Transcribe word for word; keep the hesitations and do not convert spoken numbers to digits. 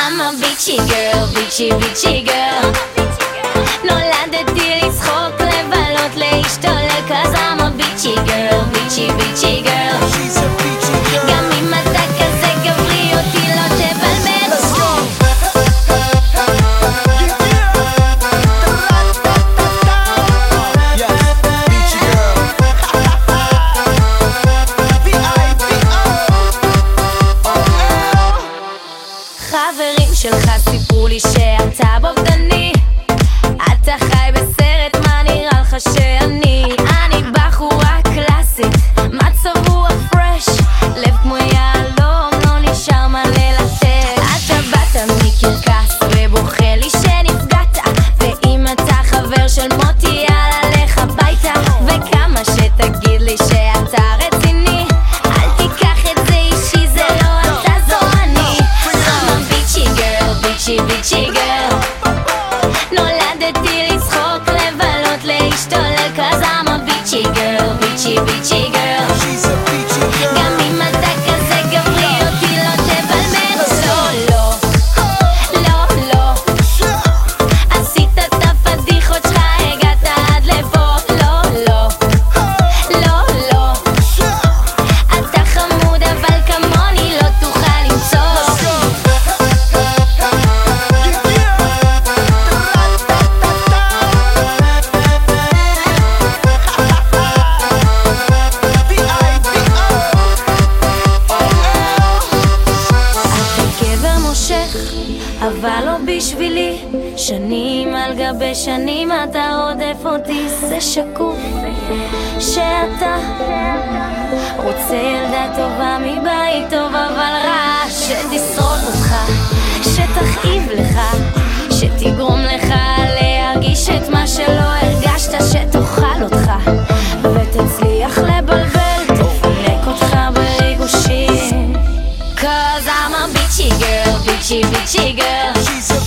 I'm a bitchy girl, bitchy bitchy girl. נולדתי לצחוק, לבלות, להשתולל, cause I'm a bitchy girl, bitchy bitchy girl. גם אם אתה כזה גברי, אותי לא תבלבל. חברים שלך סיפרו לי שאתה בוגדני, אתה חי בסרט, מה נראה לך שאני? אני בחורה קלאסית, מצב רוח פרש, לב כמו יעלום, לא נשאר מה ללטף. אתה באת מקרקס ובוכה לי שנפגעת, ואם אתה חבר של מוטי יאללה לך הביתה. וכמה שתגיד לי שאתה רציני, אל תיקח את זה אישי, זה לא אתה זו אני. I'm a bitchy girl, bitchy bitchy girl. נולדתי לצחוק, לבלות, להשתולל, cause I'm a bitchy girl, bitchy bitchy girl. גם אם אתה כזה גברי, אותי לא תבלבל. לא, לא, לא, לא, עשית את הפדיחות שלך, הגעת עד לפה. לא, לא, לא, לא, אתה חמוד אבל כמוני לא תוכל למצוא. אבל לא בשבילי, שנים על גבי שנים אתה רודף אותי. זה שקוף שאתה רוצה ילדה טובה מבית טוב אבל רע, שתשרוד אותך, שתכאיב לך, שתגרום לך להרגיש את מה שלא הרגשת, שתאכל אותך ותצליח לבלבל, תפנק אותך בריגושים. Cause I'm a bitchy girl, bitchy bitchy girl.